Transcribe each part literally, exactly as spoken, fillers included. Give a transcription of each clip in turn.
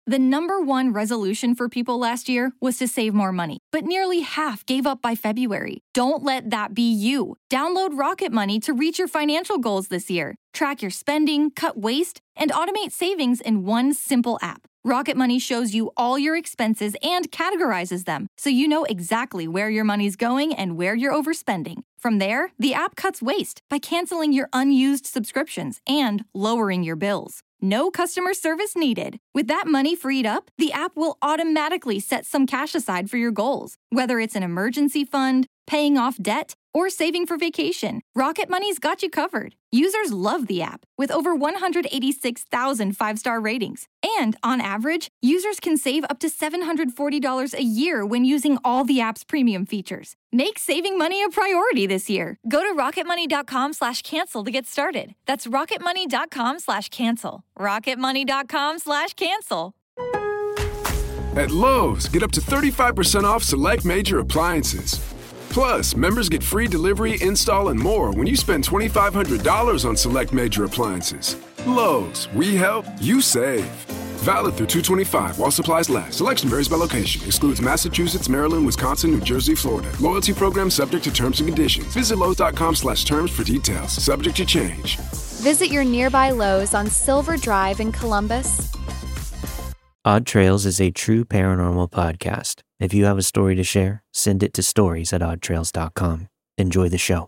The number one resolution for people last year was to save more money, but nearly half gave up by February. Don't let that be you. Download Rocket Money to reach your financial goals this year. Track your spending, cut waste, and automate savings in one simple app. Rocket Money shows you all your expenses and categorizes them, so you know exactly where your money's going and where you're overspending. From there, the app cuts waste by canceling your unused subscriptions and lowering your bills. No customer service needed. With that money freed up, the app will automatically set some cash aside for your goals. Whether it's an emergency fund, paying off debt, or saving for vacation, Rocket Money's got you covered. Users love the app, with over one hundred eighty-six thousand five-star ratings. And on average, users can save up to seven hundred forty dollars a year when using all the app's premium features. Make saving money a priority this year. Go to rocketmoney.com slash cancel to get started. That's rocketmoney.com slash cancel. rocketmoney.com slash cancel. At Lowe's, get up to thirty-five percent off select major appliances. Plus, members get free delivery, install, and more when you spend twenty-five hundred dollars on select major appliances. Lowe's, we help, you save. Valid through two twenty-five while supplies last. Selection varies by location. Excludes Massachusetts, Maryland, Wisconsin, New Jersey, Florida. Loyalty program subject to terms and conditions. Visit Lowe's.com slash terms for details. Subject to change. Visit your nearby Lowe's on Silver Drive in Columbus. Odd Trails is a true paranormal podcast. If you have a story to share, send it to stories at odd trails dot com. Enjoy the show.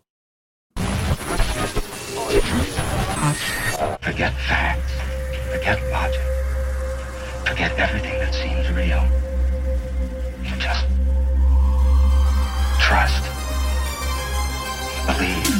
Forget facts. Forget logic. Forget everything that seems real. Just trust. Believe.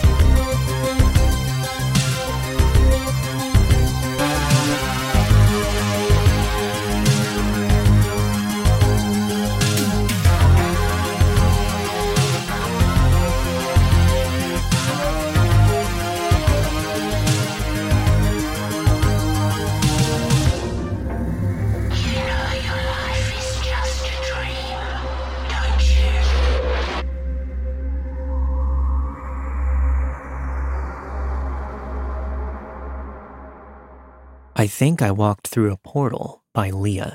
I Think I Walked Through a Portal by Leah.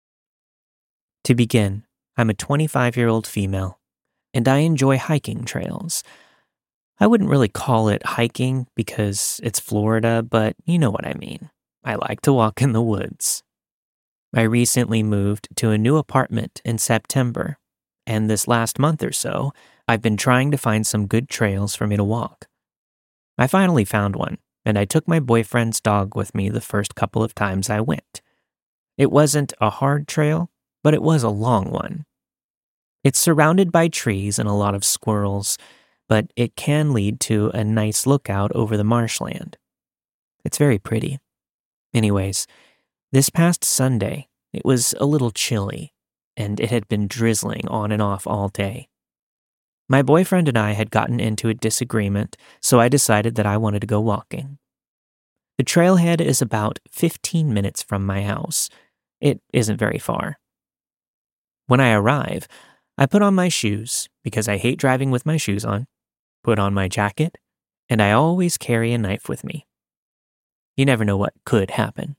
To begin, I'm a twenty-five-year-old female, and I enjoy hiking trails. I wouldn't really call it hiking because it's Florida, but you know what I mean. I like to walk in the woods. I recently moved to a new apartment in September, and this last month or so, I've been trying to find some good trails for me to walk. I finally found one, and I took my boyfriend's dog with me the first couple of times I went. It wasn't a hard trail, but it was a long one. It's surrounded by trees and a lot of squirrels, but it can lead to a nice lookout over the marshland. It's very pretty. Anyways, this past Sunday, it was a little chilly, and it had been drizzling on and off all day. My boyfriend and I had gotten into a disagreement, so I decided that I wanted to go walking. The trailhead is about fifteen minutes from my house. It isn't very far. When I arrive, I put on my shoes, because I hate driving with my shoes on, put on my jacket, and I always carry a knife with me. You never know what could happen.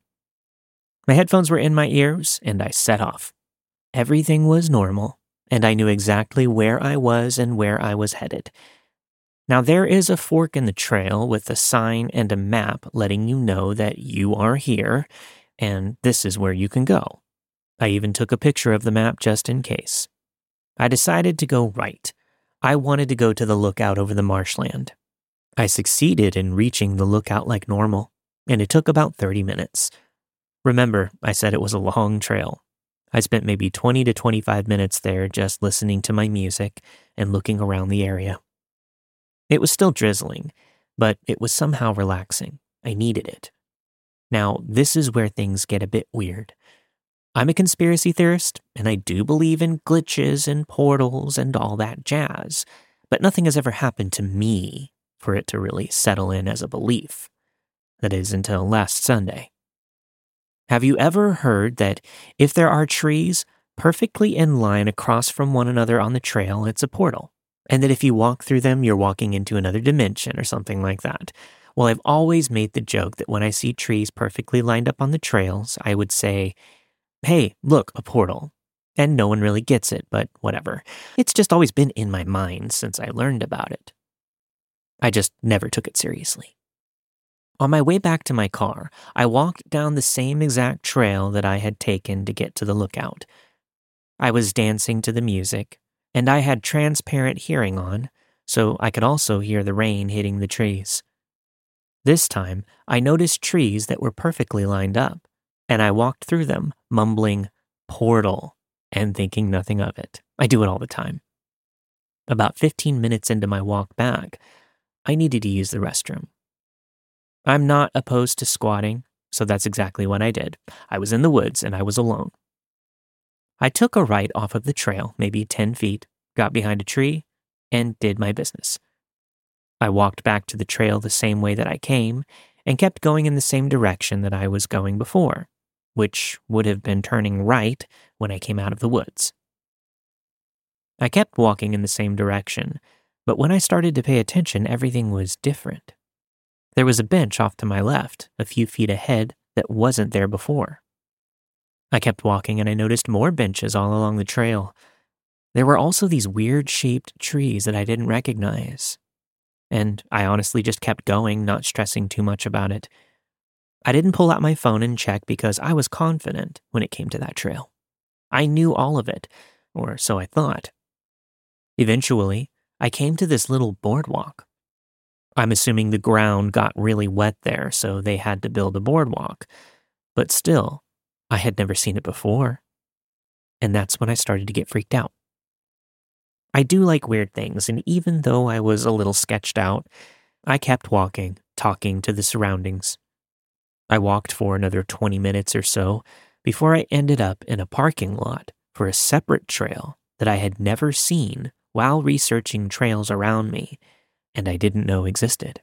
My headphones were in my ears, and I set off. Everything was normal, and I knew exactly where I was and where I was headed. Now, there is a fork in the trail with a sign and a map letting you know that you are here, and this is where you can go. I even took a picture of the map just in case. I decided to go right. I wanted to go to the lookout over the marshland. I succeeded in reaching the lookout like normal, and it took about thirty minutes. Remember, I said it was a long trail. I spent maybe twenty to twenty-five minutes there just listening to my music and looking around the area. It was still drizzling, but it was somehow relaxing. I needed it. Now, this is where things get a bit weird. I'm a conspiracy theorist, and I do believe in glitches and portals and all that jazz, but nothing has ever happened to me for it to really settle in as a belief. That is, until last Sunday. Have you ever heard that if there are trees perfectly in line across from one another on the trail, it's a portal? And that if you walk through them, you're walking into another dimension or something like that? Well, I've always made the joke that when I see trees perfectly lined up on the trails, I would say, hey, look, a portal. And no one really gets it, but whatever. It's just always been in my mind since I learned about it. I just never took it seriously. On my way back to my car, I walked down the same exact trail that I had taken to get to the lookout. I was dancing to the music, and I had transparent hearing on, so I could also hear the rain hitting the trees. This time, I noticed trees that were perfectly lined up, and I walked through them, mumbling, "portal," and thinking nothing of it. I do it all the time. About fifteen minutes into my walk back, I needed to use the restroom. I'm not opposed to squatting, so that's exactly what I did. I was in the woods and I was alone. I took a right off of the trail, maybe ten feet, got behind a tree, and did my business. I walked back to the trail the same way that I came and kept going in the same direction that I was going before, which would have been turning right when I came out of the woods. I kept walking in the same direction, but when I started to pay attention, everything was different. There was a bench off to my left, a few feet ahead, that wasn't there before. I kept walking and I noticed more benches all along the trail. There were also these weird-shaped trees that I didn't recognize. And I honestly just kept going, not stressing too much about it. I didn't pull out my phone and check because I was confident when it came to that trail. I knew all of it, or so I thought. Eventually, I came to this little boardwalk. I'm assuming the ground got really wet there, so they had to build a boardwalk. But still, I had never seen it before. And that's when I started to get freaked out. I do like weird things, and even though I was a little sketched out, I kept walking, talking to the surroundings. I walked for another twenty minutes or so before I ended up in a parking lot for a separate trail that I had never seen while researching trails around me, and I didn't know existed.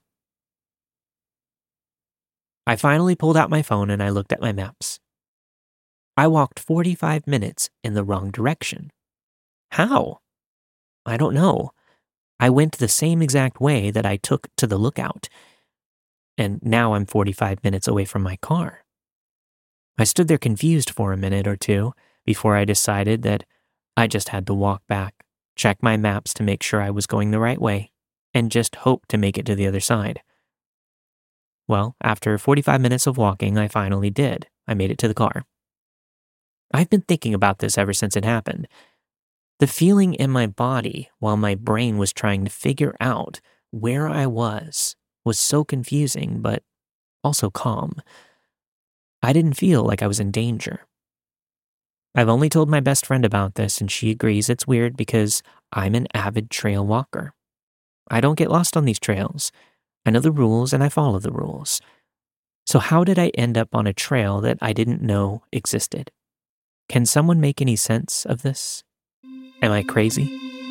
I finally pulled out my phone and I looked at my maps. I walked forty-five minutes in the wrong direction. How? I don't know. I went the same exact way that I took to the lookout, and now I'm forty-five minutes away from my car. I stood there confused for a minute or two before I decided that I just had to walk back, check my maps to make sure I was going the right way, and just hope to make it to the other side. Well, after forty-five minutes of walking, I finally did. I made it to the car. I've been thinking about this ever since it happened. The feeling in my body while my brain was trying to figure out where I was was so confusing, but also calm. I didn't feel like I was in danger. I've only told my best friend about this, and she agrees it's weird because I'm an avid trail walker. I don't get lost on these trails. I know the rules and I follow the rules. So how did I end up on a trail that I didn't know existed? Can someone make any sense of this? Am I crazy?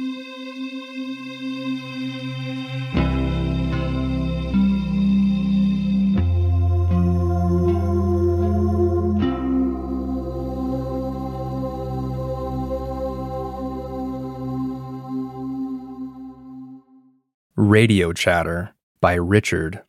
Radio Chatter by Richard.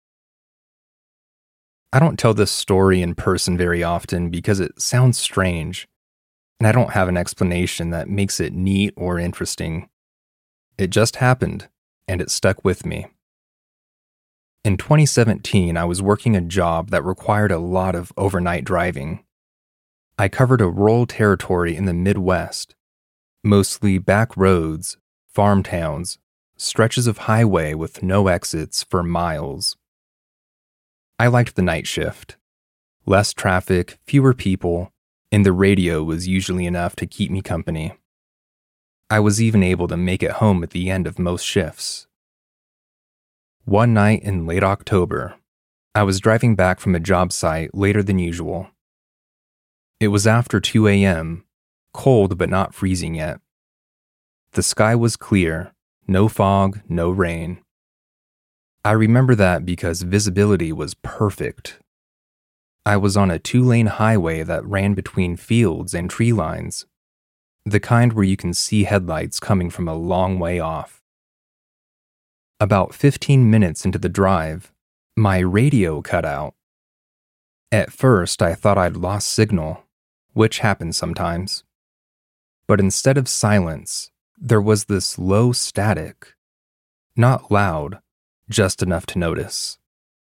I don't tell this story in person very often because it sounds strange, and I don't have an explanation that makes it neat or interesting. It just happened, and it stuck with me. In twenty seventeen, I was working a job that required a lot of overnight driving. I covered a rural territory in the Midwest, mostly back roads, farm towns, stretches of highway with no exits for miles. I liked the night shift. Less traffic, fewer people, and the radio was usually enough to keep me company. I was even able to make it home at the end of most shifts. One night in late October, I was driving back from a job site later than usual. It was after two a.m., cold but not freezing yet. The sky was clear. No fog, no rain. I remember that because visibility was perfect. I was on a two-lane highway that ran between fields and tree lines, the kind where you can see headlights coming from a long way off. About fifteen minutes into the drive, my radio cut out. At first, I thought I'd lost signal, which happens sometimes. But instead of silence, there was this low static. Not loud, just enough to notice.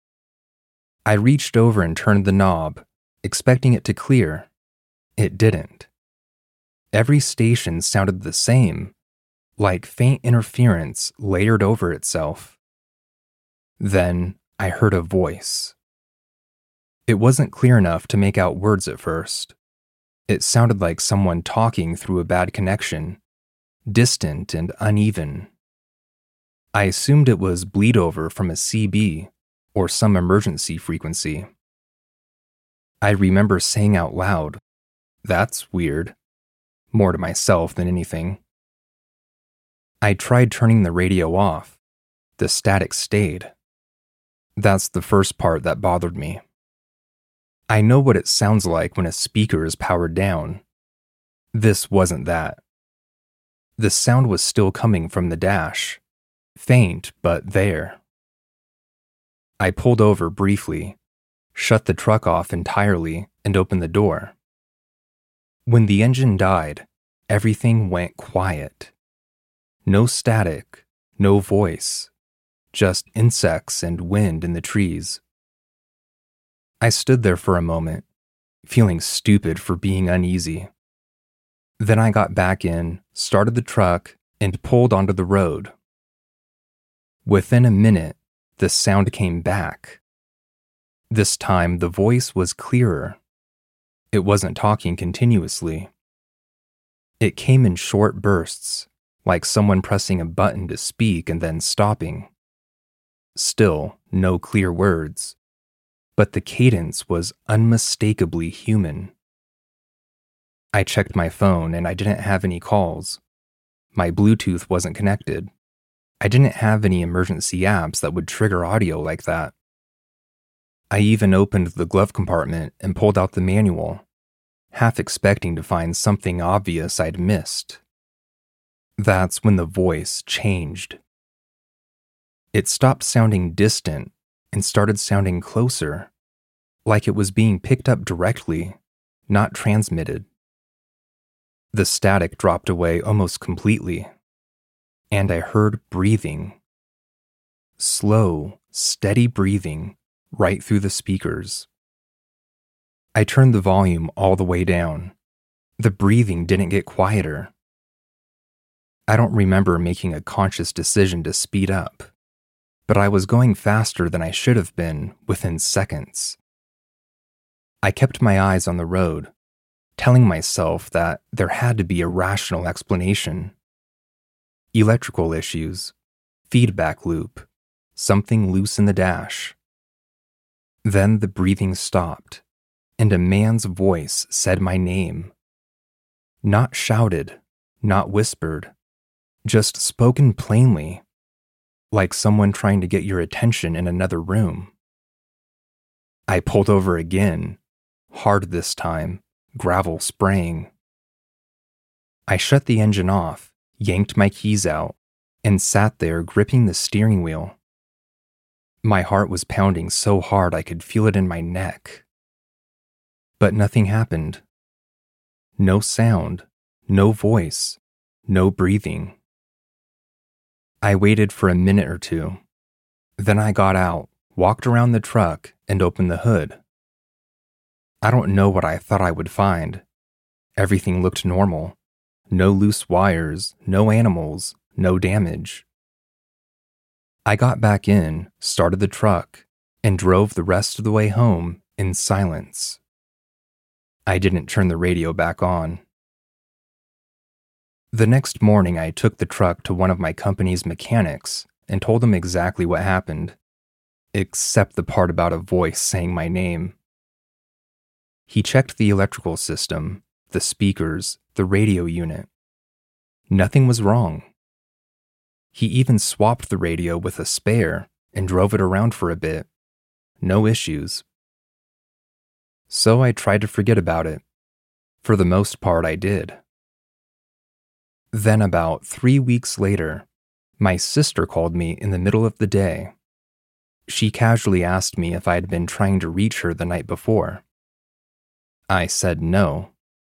I reached over and turned the knob, expecting it to clear. It didn't. Every station sounded the same, like faint interference layered over itself. Then I heard a voice. It wasn't clear enough to make out words at first. It sounded like someone talking through a bad connection, distant and uneven. I assumed it was bleed over from a C B or some emergency frequency. I remember saying out loud, "That's weird," more to myself than anything. I tried turning the radio off. The static stayed. That's the first part that bothered me. I know what it sounds like when a speaker is powered down. This wasn't that. The sound was still coming from the dash, faint but there. I pulled over briefly, shut the truck off entirely, and opened the door. When the engine died, everything went quiet. No static, no voice, just insects and wind in the trees. I stood there for a moment, feeling stupid for being uneasy. Then I got back in, started the truck, and pulled onto the road. Within a minute, the sound came back. This time, the voice was clearer. It wasn't talking continuously. It came in short bursts, like someone pressing a button to speak and then stopping. Still, no clear words, but the cadence was unmistakably human. I checked my phone and I didn't have any calls. My Bluetooth wasn't connected. I didn't have any emergency apps that would trigger audio like that. I even opened the glove compartment and pulled out the manual, half expecting to find something obvious I'd missed. That's when the voice changed. It stopped sounding distant and started sounding closer, like it was being picked up directly, not transmitted. The static dropped away almost completely, and I heard breathing. Slow, steady breathing right through the speakers. I turned the volume all the way down. The breathing didn't get quieter. I don't remember making a conscious decision to speed up, but I was going faster than I should have been within seconds. I kept my eyes on the road, telling myself that there had to be a rational explanation. Electrical issues, feedback loop, something loose in the dash. Then the breathing stopped, and a man's voice said my name. Not shouted, not whispered, just spoken plainly, like someone trying to get your attention in another room. I pulled over again, hard this time, gravel spraying. I shut the engine off, yanked my keys out, and sat there gripping the steering wheel. My heart was pounding so hard I could feel it in my neck. But nothing happened. No sound, no voice, no breathing. I waited for a minute or two. Then I got out, walked around the truck, and opened the hood. I don't know what I thought I would find. Everything looked normal. No loose wires, no animals, no damage. I got back in, started the truck, and drove the rest of the way home in silence. I didn't turn the radio back on. The next morning, I took the truck to one of my company's mechanics and told him exactly what happened, except the part about a voice saying my name. He checked the electrical system, the speakers, the radio unit. Nothing was wrong. He even swapped the radio with a spare and drove it around for a bit. No issues. So I tried to forget about it. For the most part, I did. Then about three weeks later, my sister called me in the middle of the day. She casually asked me if I had been trying to reach her the night before. I said no,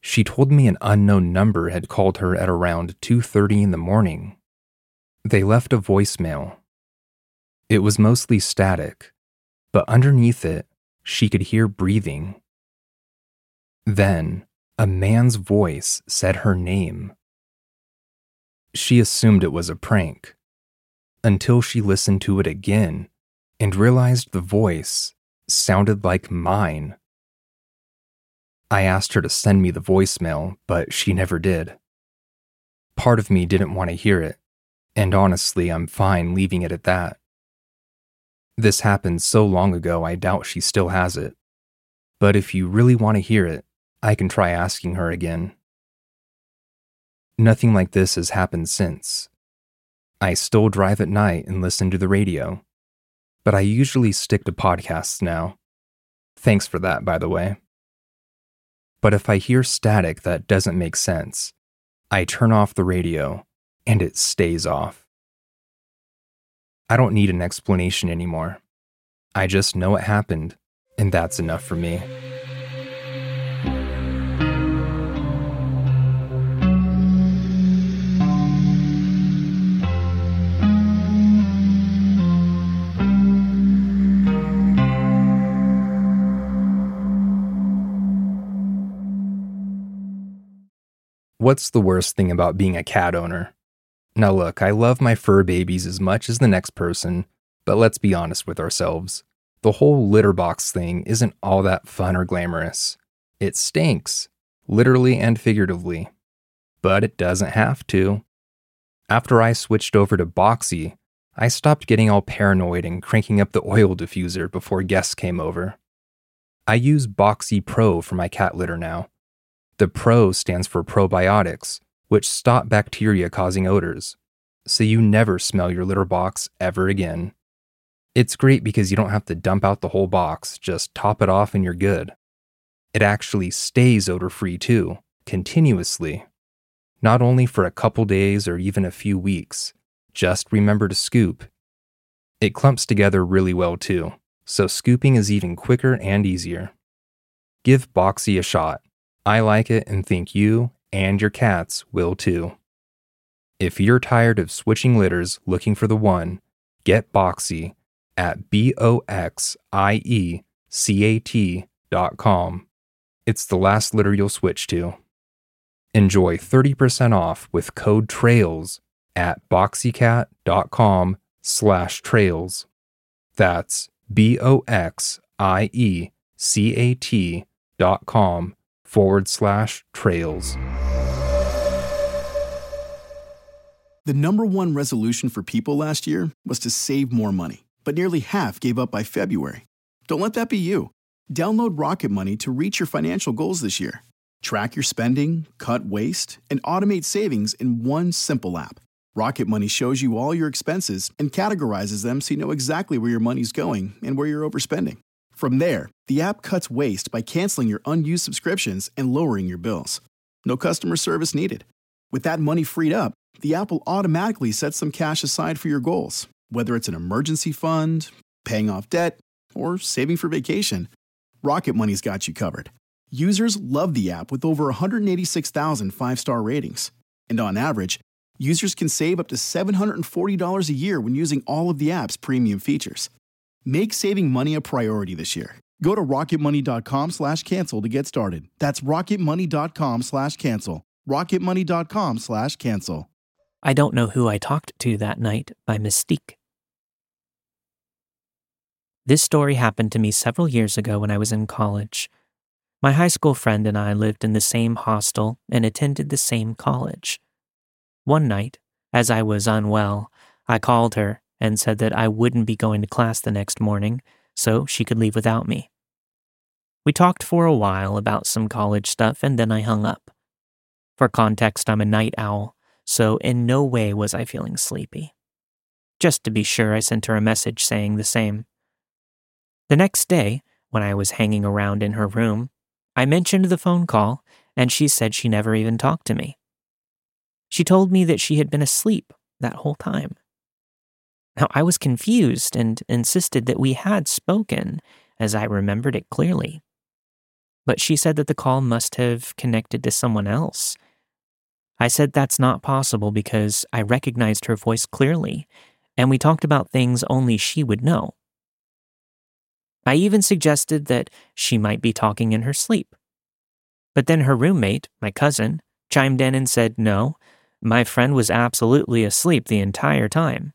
She told me an unknown number had called her at around two thirty in the morning. They left a voicemail. It was mostly static, but underneath it, she could hear breathing. Then, a man's voice said her name. She assumed it was a prank, until she listened to it again and realized the voice sounded like mine. I asked her to send me the voicemail, but she never did. Part of me didn't want to hear it, and honestly, I'm fine leaving it at that. This happened so long ago, I doubt she still has it. But if you really want to hear it, I can try asking her again. Nothing like this has happened since. I still drive at night and listen to the radio, but I usually stick to podcasts now. Thanks for that, by the way. But if I hear static that doesn't make sense, I turn off the radio and it stays off. I don't need an explanation anymore. I just know it happened, and that's enough for me. What's the worst thing about being a cat owner? Now look, I love my fur babies as much as the next person, but let's be honest with ourselves. The whole litter box thing isn't all that fun or glamorous. It stinks, literally and figuratively. But it doesn't have to. After I switched over to Boxy, I stopped getting all paranoid and cranking up the oil diffuser before guests came over. I use Boxy Pro for my cat litter now. The Pro stands for probiotics, which stop bacteria-causing odors, so you never smell your litter box ever again. It's great because you don't have to dump out the whole box, just top it off and you're good. It actually stays odor-free too, continuously. Not only for a couple days or even a few weeks, just remember to scoop. It clumps together really well too, so scooping is even quicker and easier. Give Boxy a shot. I like it and think you and your cats will too. If you're tired of switching litters looking for the one, get Boxy at B O X I E C A T dot com. It's the last litter you'll switch to. Enjoy thirty percent off with code TRAILS at boxycat.com slash trails. That's B O X I E C A T dot com forward slash trails. The number one resolution for people last year was to save more money, but nearly half gave up by February. Don't let that be you. Download Rocket Money to reach your financial goals this year. Track your spending, cut waste, and automate savings in one simple app. Rocket Money shows you all your expenses and categorizes them so you know exactly where your money's going and where you're overspending. From there, the app cuts waste by canceling your unused subscriptions and lowering your bills. No customer service needed. With that money freed up, the app will automatically set some cash aside for your goals, whether it's an emergency fund, paying off debt, or saving for vacation. Rocket Money's got you covered. Users love the app with over one hundred eighty-six thousand five-star ratings. And on average, users can save up to seven hundred forty dollars a year when using all of the app's premium features. Make saving money a priority this year. Go to rocketmoney.com slash cancel to get started. That's rocketmoney.com slash cancel. rocketmoney.com slash cancel. I Don't Know Who I Talked to That Night by Mystique. This story happened to me several years ago when I was in college. My high school friend and I lived in the same hostel and attended the same college. One night, as I was unwell, I called her and said that I wouldn't be going to class the next morning, so she could leave without me. We talked for a while about some college stuff, and then I hung up. For context, I'm a night owl, so in no way was I feeling sleepy. Just to be sure, I sent her a message saying the same. The next day, when I was hanging around in her room, I mentioned the phone call, and she said she never even talked to me. She told me that she had been asleep that whole time. Now, I was confused and insisted that we had spoken, as I remembered it clearly. but she said that the call must have connected to someone else. I said that's not possible because I recognized her voice clearly, and we talked about things only she would know. I even suggested that she might be talking in her sleep. But then her roommate, my cousin, chimed in and said, no, my friend was absolutely asleep the entire time.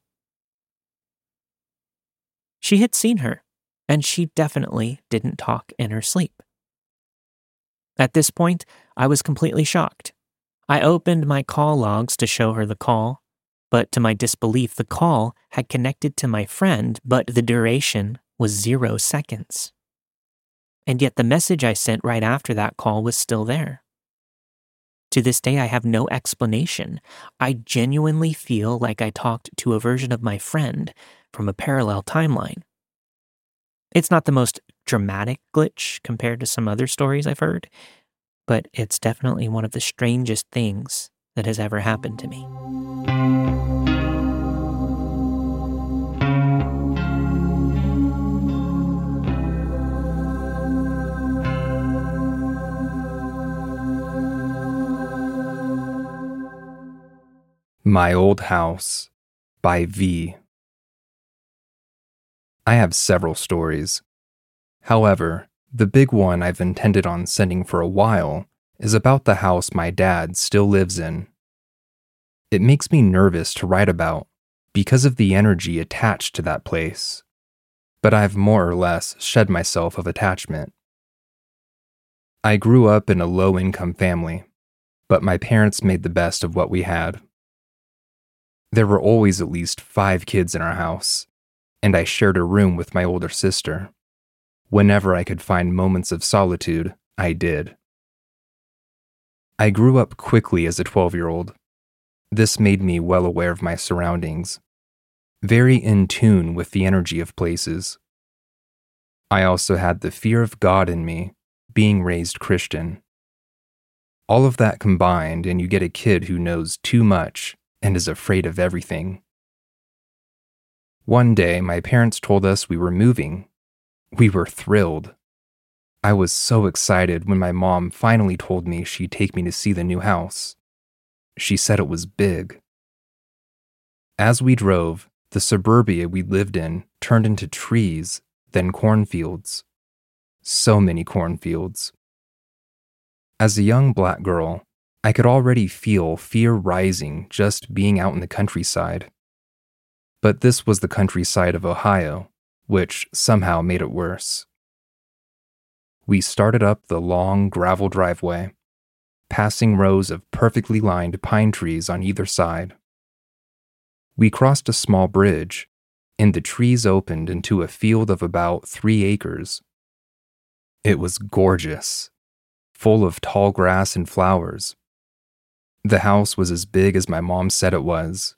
She had seen her, and she definitely didn't talk in her sleep. At this point, I was completely shocked. I opened my call logs to show her the call, but to my disbelief, the call had connected to my friend, but the duration was zero seconds. And yet the message I sent right after that call was still there. To this day, I have no explanation. I genuinely feel like I talked to a version of my friend from a parallel timeline. It's not the most dramatic glitch compared to some other stories I've heard, but it's definitely one of the strangest things that has ever happened to me. My Old House by V. I have several stories. However, the big one I've intended on sending for a while is about the house my dad still lives in. It makes me nervous to write about because of the energy attached to that place, but I've more or less shed myself of attachment. I grew up in a low-income family, but my parents made the best of what we had. There were always at least five kids in our house, and I shared a room with my older sister. Whenever I could find moments of solitude, I did. I grew up quickly as a twelve-year-old. This made me well aware of my surroundings, very in tune with the energy of places. I also had the fear of God in me, being raised Christian. All of that combined, and you get a kid who knows too much and is afraid of everything. One day, my parents told us we were moving. We were thrilled. I was so excited when my mom finally told me she'd take me to see the new house. She said it was big. As we drove, the suburbia we lived in turned into trees, then cornfields. So many cornfields. As a young black girl, I could already feel fear rising just being out in the countryside. But this was the countryside of Ohio, which somehow made it worse. We started up the long gravel driveway, passing rows of perfectly lined pine trees on either side. We crossed a small bridge, and the trees opened into a field of about three acres. It was gorgeous, full of tall grass and flowers. The house was as big as my mom said it was.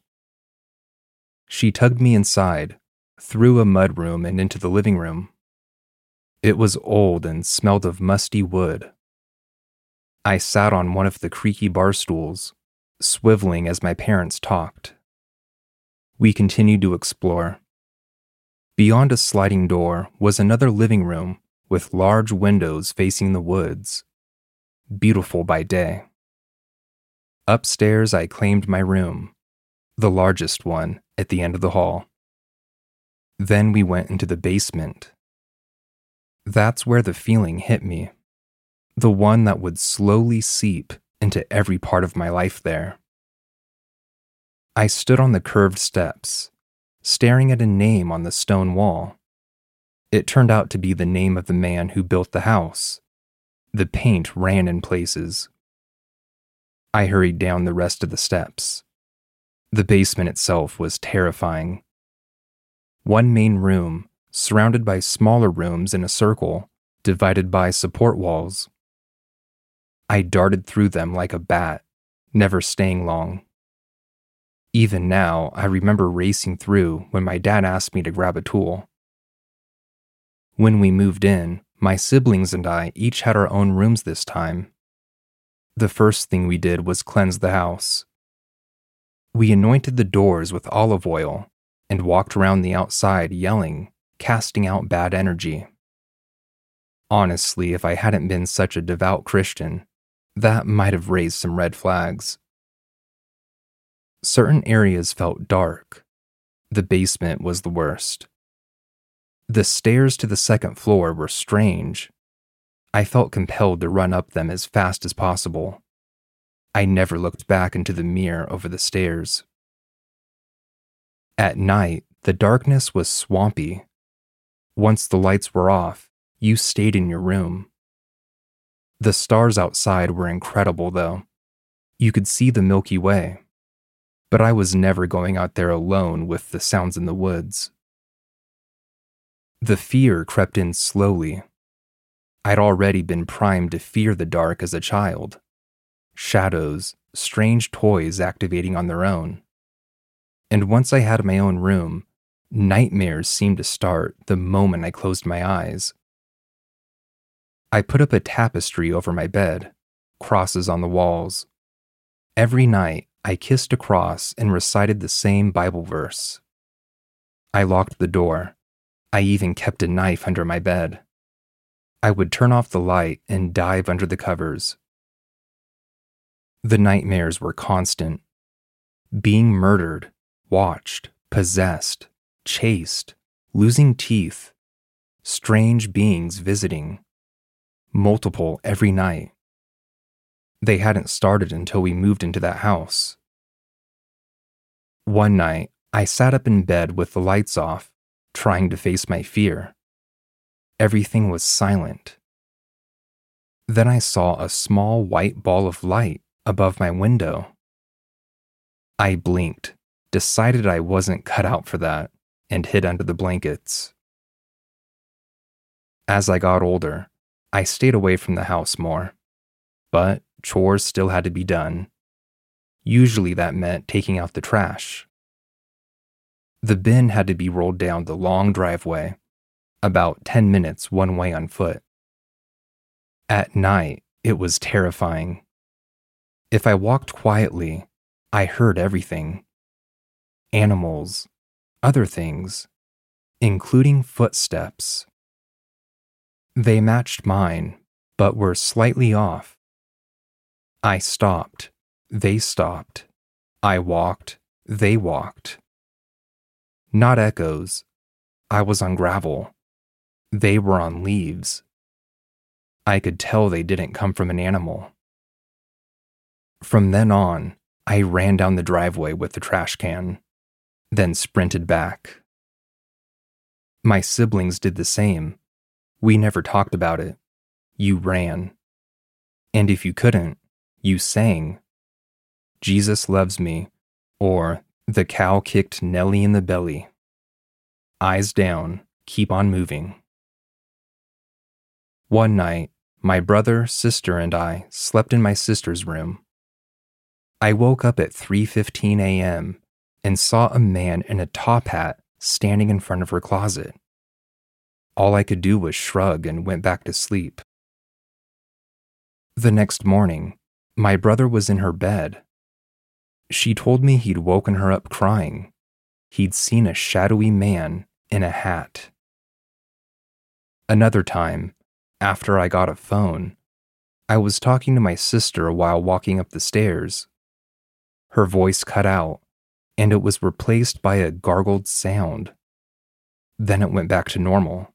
She tugged me inside, through a mudroom and into the living room. It was old and smelled of musty wood. I sat on one of the creaky bar stools, swiveling as my parents talked. We continued to explore. Beyond a sliding door was another living room with large windows facing the woods, beautiful by day. Upstairs, I claimed my room, the largest one at the end of the hall. Then we went into the basement. That's where the feeling hit me, the one that would slowly seep into every part of my life there. I stood on the curved steps, staring at a name on the stone wall. It turned out to be the name of the man who built the house. The paint ran in places. I hurried down the rest of the steps. The basement itself was terrifying. One main room, surrounded by smaller rooms in a circle, divided by support walls. I darted through them like a bat, never staying long. Even now, I remember racing through when my dad asked me to grab a tool. When we moved in, my siblings and I each had our own rooms this time. The first thing we did was cleanse the house. We anointed the doors with olive oil and walked around the outside yelling, casting out bad energy. Honestly, if I hadn't been such a devout Christian, that might have raised some red flags. Certain areas felt dark. The basement was the worst. The stairs to the second floor were strange. I felt compelled to run up them as fast as possible. I never looked back into the mirror over the stairs. At night, the darkness was swampy. Once the lights were off, you stayed in your room. The stars outside were incredible, though. You could see the Milky Way. But I was never going out there alone with the sounds in the woods. The fear crept in slowly. I'd already been primed to fear the dark as a child. Shadows, strange toys activating on their own. And once I had my own room, nightmares seemed to start the moment I closed my eyes. I put up a tapestry over my bed, crosses on the walls. Every night, I kissed a cross and recited the same Bible verse. I locked the door. I even kept a knife under my bed. I would turn off the light and dive under the covers. The nightmares were constant. Being murdered, watched, possessed, chased, losing teeth, strange beings visiting, multiple every night. They hadn't started until we moved into that house. One night, I sat up in bed with the lights off, trying to face my fear. Everything was silent. Then I saw a small white ball of light above my window. I blinked, decided I wasn't cut out for that, and hid under the blankets. As I got older, I stayed away from the house more, but chores still had to be done. Usually that meant taking out the trash. The bin had to be rolled down the long driveway, about ten minutes one way on foot. At night, it was terrifying. If I walked quietly, I heard everything. Animals, other things, including footsteps. They matched mine, but were slightly off. I stopped. They stopped. I walked. They walked. Not echoes. I was on gravel. They were on leaves. I could tell they didn't come from an animal. From then on, I ran down the driveway with the trash can, then sprinted back. My siblings did the same. We never talked about it. You ran. And if you couldn't, you sang. Jesus Loves Me, or The Cow Kicked Nellie in the Belly. Eyes down, keep on moving. One night, my brother, sister, and I slept in my sister's room. I woke up at three fifteen a.m. and saw a man in a top hat standing in front of her closet. All I could do was shrug and went back to sleep. The next morning, my brother was in her bed. She told me he'd woken her up crying. He'd seen a shadowy man in a hat. Another time, after I got a phone, I was talking to my sister while walking up the stairs. Her voice cut out, and it was replaced by a gargled sound. Then it went back to normal.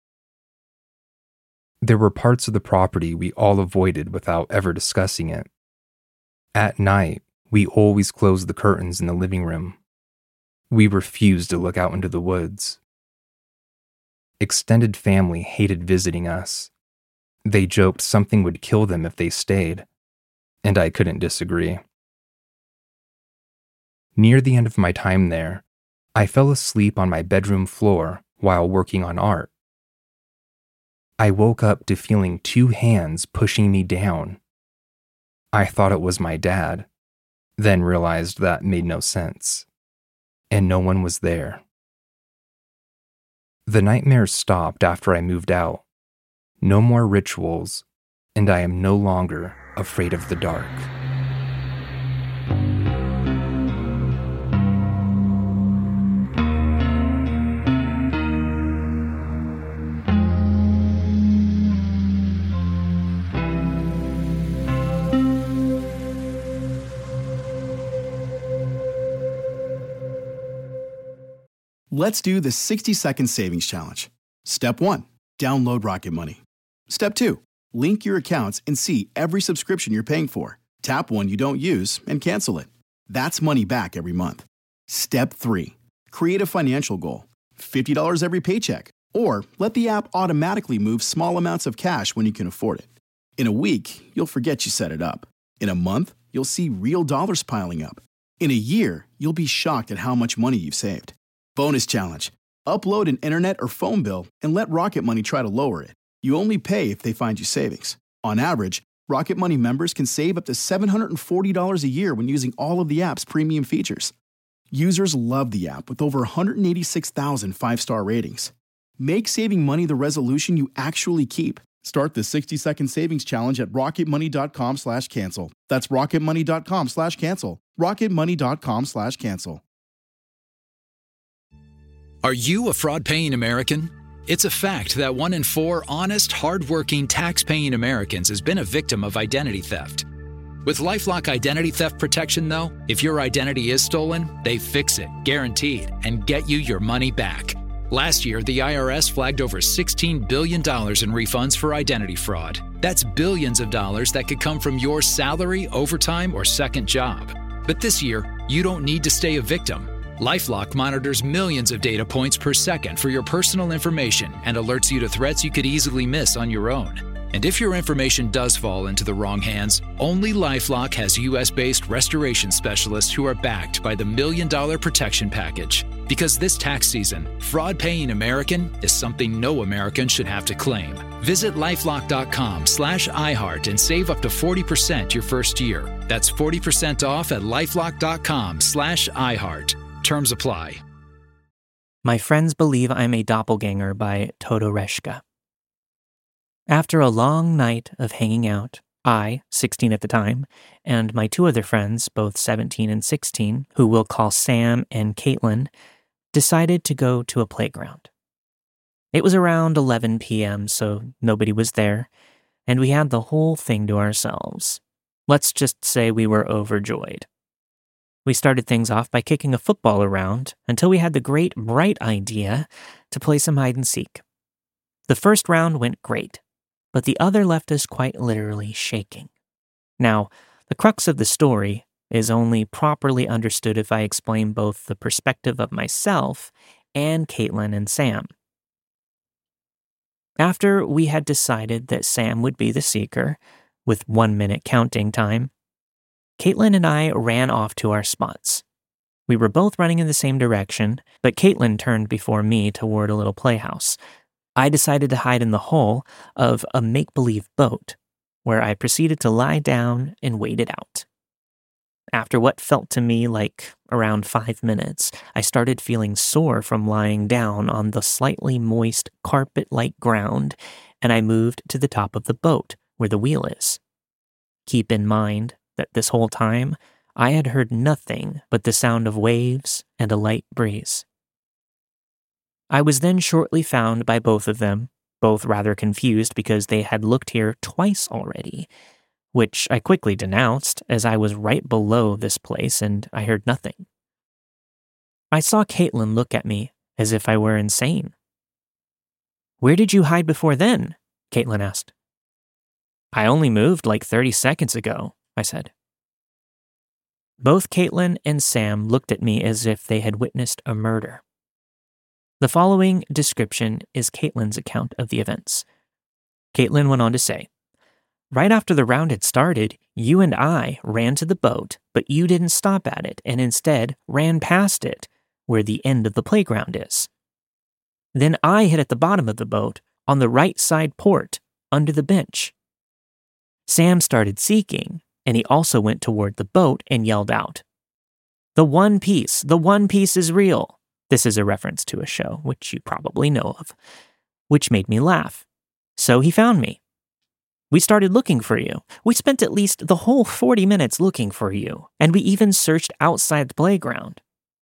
There were parts of the property we all avoided without ever discussing it. At night, we always closed the curtains in the living room. We refused to look out into the woods. Extended family hated visiting us. They joked something would kill them if they stayed, and I couldn't disagree. Near the end of my time there, I fell asleep on my bedroom floor while working on art. I woke up to feeling two hands pushing me down. I thought it was my dad, then realized that made no sense, and no one was there. The nightmares stopped after I moved out. No more rituals, and I am no longer afraid of the dark. Let's do the sixty second savings challenge. Step one, download Rocket Money. Step two, link your accounts and see every subscription you're paying for. Tap one you don't use and cancel it. That's money back every month. Step three, create a financial goal. fifty dollars every paycheck. Or let the app automatically move small amounts of cash when you can afford it. In a week, you'll forget you set it up. In a month, you'll see real dollars piling up. In a year, you'll be shocked at how much money you've saved. Bonus challenge. Upload an internet or phone bill and let Rocket Money try to lower it. You only pay if they find you savings. On average, Rocket Money members can save up to seven hundred forty dollars a year when using all of the app's premium features. Users love the app with over one hundred eighty-six thousand five-star ratings. Make saving money the resolution you actually keep. Start the sixty second savings challenge at rocketmoney.com slash cancel. That's rocketmoney.com slash cancel. rocketmoney.com slash cancel. Are you a fraud-paying American? It's a fact that one in four honest, hard-working, tax-paying Americans has been a victim of identity theft. With LifeLock Identity Theft Protection, though, if your identity is stolen, they fix it, guaranteed, and get you your money back. Last year, the I R S flagged over sixteen billion dollars in refunds for identity fraud. That's billions of dollars that could come from your salary, overtime, or second job. But this year, you don't need to stay a victim. LifeLock monitors millions of data points per second for your personal information and alerts you to threats you could easily miss on your own. And if your information does fall into the wrong hands, only LifeLock has U S-based restoration specialists who are backed by the Million Dollar Protection Package. Because this tax season, fraud-paying American is something no American should have to claim. Visit LifeLock.com slash iHeart and save up to forty percent your first year. That's forty percent off at LifeLock.com slash iHeart. Terms apply. My Friends Believe I'm a Doppelganger by Todoreshka. After a long night of hanging out, I, sixteen at the time, and my two other friends, both seventeen and sixteen, who we'll call Sam and Caitlin, decided to go to a playground. It was around eleven p.m., so nobody was there, and we had the whole thing to ourselves. Let's just say we were overjoyed. We started things off by kicking a football around until we had the great, bright idea to play some hide and seek. The first round went great, but the other left us quite literally shaking. Now, the crux of the story is only properly understood if I explain both the perspective of myself and Caitlin and Sam. After we had decided that Sam would be the seeker, with one minute counting time, Caitlin and I ran off to our spots. We were both running in the same direction, but Caitlin turned before me toward a little playhouse. I decided to hide in the hull of a make-believe boat, where I proceeded to lie down and wait it out. After what felt to me like around five minutes, I started feeling sore from lying down on the slightly moist carpet-like ground, and I moved to the top of the boat, where the wheel is. Keep in mind that this whole time, I had heard nothing but the sound of waves and a light breeze. I was then shortly found by both of them, both rather confused because they had looked here twice already, which I quickly denounced as I was right below this place and I heard nothing. I saw Caitlin look at me as if I were insane. "Where did you hide before then?" Caitlin asked. "I only moved like thirty seconds ago," I said. Both Caitlin and Sam looked at me as if they had witnessed a murder. The following description is Caitlin's account of the events. Caitlin went on to say, "Right after the round had started, you and I ran to the boat, but you didn't stop at it and instead ran past it, where the end of the playground is. Then I hid at the bottom of the boat, on the right side port, under the bench. Sam started seeking, and he also went toward the boat and yelled out, 'The One Piece, the One Piece is real.' This is a reference to a show, which you probably know of, which made me laugh. So he found me. We started looking for you. We spent at least the whole forty minutes looking for you, and we even searched outside the playground.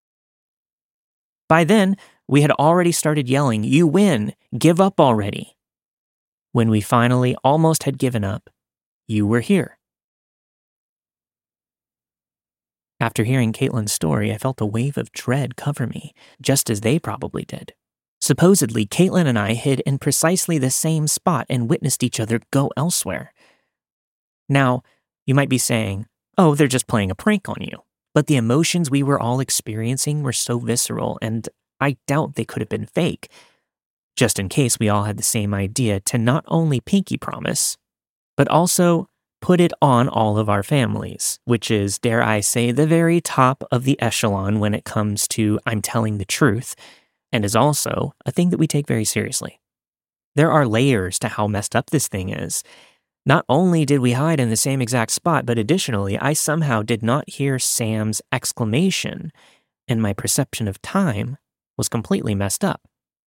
By then, we had already started yelling, 'You win! Give up already!' When we finally almost had given up, you were here." After hearing Caitlin's story, I felt a wave of dread cover me, just as they probably did. Supposedly, Caitlin and I hid in precisely the same spot and witnessed each other go elsewhere. Now, you might be saying, oh, they're just playing a prank on you. But the emotions we were all experiencing were so visceral, and I doubt they could have been fake. Just in case, we all had the same idea to not only pinky promise, but also put it on all of our families, which is, dare I say, the very top of the echelon when it comes to I'm telling the truth, and is also a thing that we take very seriously. There are layers to how messed up this thing is. Not only did we hide in the same exact spot, but additionally, I somehow did not hear Sam's exclamation, and my perception of time was completely messed up.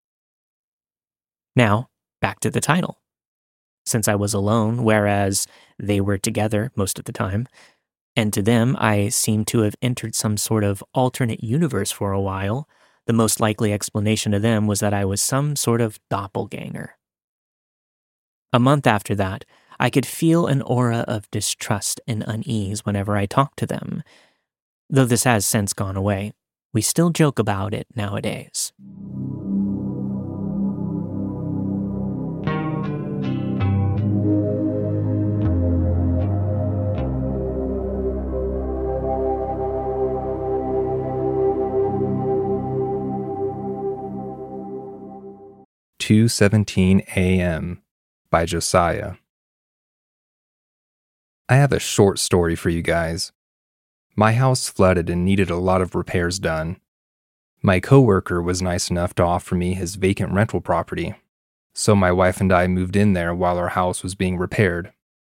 Now, back to the title. Since I was alone, whereas they were together most of the time, and to them I seemed to have entered some sort of alternate universe for a while, the most likely explanation to them was that I was some sort of doppelganger. A month after that, I could feel an aura of distrust and unease whenever I talked to them. Though this has since gone away, we still joke about it nowadays. two seventeen a.m. by Josiah. I have a short story for you guys. My house flooded and needed a lot of repairs done. My coworker was nice enough to offer me his vacant rental property, so my wife and I moved in there while our house was being repaired.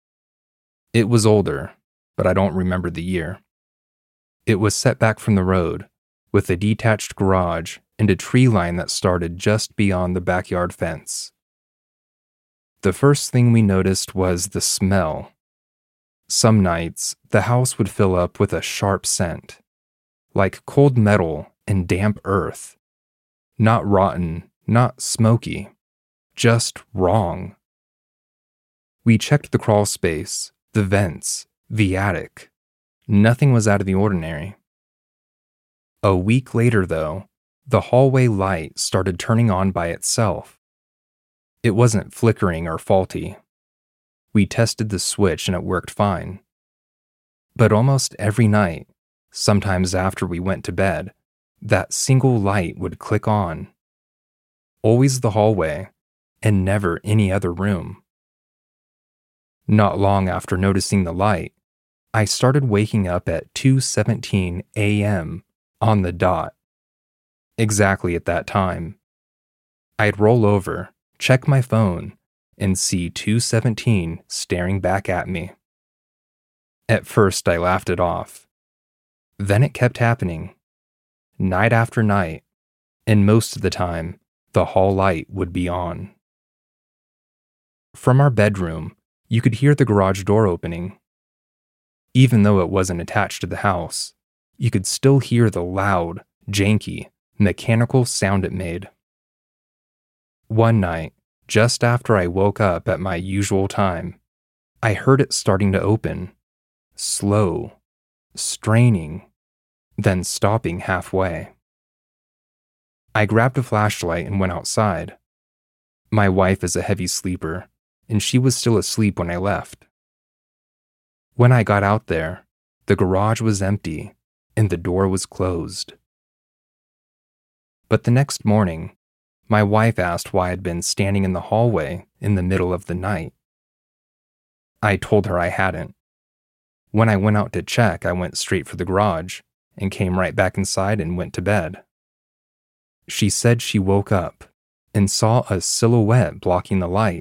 It was older, but I don't remember the year. It was set back from the road, with a detached garage and a tree line that started just beyond the backyard fence. The first thing we noticed was the smell. Some nights, the house would fill up with a sharp scent, like cold metal and damp earth. Not rotten, not smoky, just wrong. We checked the crawl space, the vents, the attic. Nothing was out of the ordinary. A week later, though, the hallway light started turning on by itself. It wasn't flickering or faulty. We tested the switch and it worked fine. But almost every night, sometimes after we went to bed, that single light would click on. Always the hallway, and never any other room. Not long after noticing the light, I started waking up at two seventeen a.m. on the dot. Exactly at that time. I'd roll over, check my phone, and see two seventeen staring back at me. At first, I laughed it off. Then it kept happening. Night after night, and most of the time, the hall light would be on. From our bedroom, you could hear the garage door opening. Even though it wasn't attached to the house, you could still hear the loud, janky, mechanical sound it made. One night, just after I woke up at my usual time, I heard it starting to open, slow, straining, then stopping halfway. I grabbed a flashlight and went outside. My wife is a heavy sleeper, and she was still asleep when I left. When I got out there, the garage was empty and the door was closed. But the next morning, my wife asked why I'd been standing in the hallway in the middle of the night. I told her I hadn't. When I went out to check, I went straight for the garage and came right back inside and went to bed. She said she woke up and saw a silhouette blocking the light.